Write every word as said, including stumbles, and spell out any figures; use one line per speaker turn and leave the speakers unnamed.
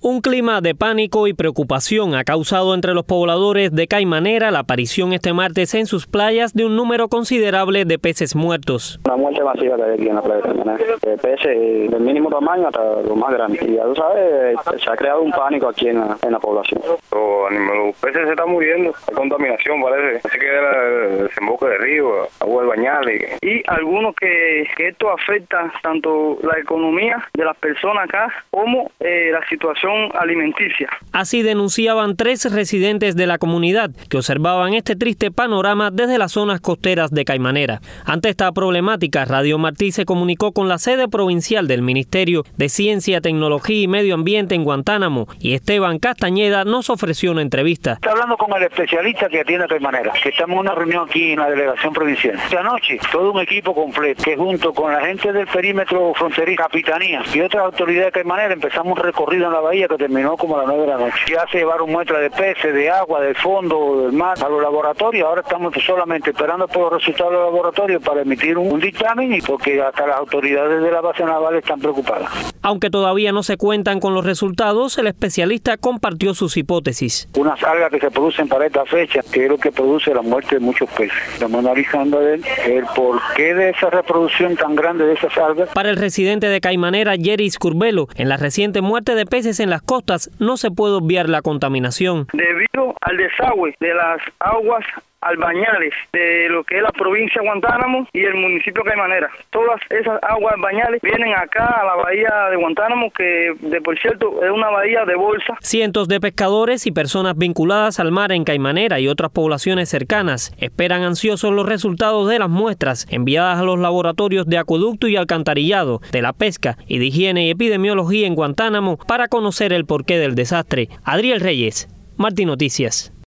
Un clima de pánico y preocupación ha causado entre los pobladores de Caimanera la aparición este martes en sus playas de un número considerable de peces muertos.
Una muerte masiva que hay aquí en la playa de Caimanera, de peces del mínimo tamaño hasta los más grandes. Y ya tú sabes, se ha creado un pánico aquí en la, en la población.
Los, animales, los peces se están muriendo, hay contaminación parece, así que era el desemboque de río, agua de bañales.
Y algunos que, que esto afecta tanto la economía de las personas acá como eh, la situación alimenticia.
Así denunciaban tres residentes de la comunidad que observaban este triste panorama desde las zonas costeras de Caimanera. Ante esta problemática, Radio Martí se comunicó con la sede provincial del Ministerio de Ciencia, Tecnología y Medio Ambiente en Guantánamo y Esteban Castañeda nos ofreció una entrevista.
Está hablando con el especialista que atiende a Caimanera, que estamos en una reunión aquí en la delegación provincial. Esta noche, todo un equipo completo, que junto con la gente del perímetro fronterizo, Capitanía y otras autoridades de Caimanera empezamos un recorrido en la bahía que terminó como a las nueve de la noche. Ya se llevaron muestras de peces, de agua, del fondo, del mar, a los laboratorios. Ahora estamos solamente esperando por los resultados de los laboratorios para emitir un, un dictamen y porque hasta las autoridades de la base naval están preocupadas.
Aunque todavía no se cuentan con los resultados, el especialista compartió sus hipótesis.
Unas algas que se producen para esta fecha, que es lo que produce la muerte de muchos peces. Estamos analizando el, el porqué de esa reproducción tan grande de esas algas.
Para el residente de Caimanera, Yeris Curbelo, en la reciente muerte de peces en las costas no se puede obviar la contaminación.
Debido al desagüe de las aguas albañales de lo que es la provincia de Guantánamo y el municipio de Caimanera. Todas esas aguas albañales vienen acá a la bahía de Guantánamo, que de por cierto es una bahía de bolsa.
Cientos de pescadores y personas vinculadas al mar en Caimanera y otras poblaciones cercanas esperan ansiosos los resultados de las muestras enviadas a los laboratorios de acueducto y alcantarillado, de la pesca y de higiene y epidemiología en Guantánamo para conocer el porqué del desastre. Adriel Reyes, Martí Noticias.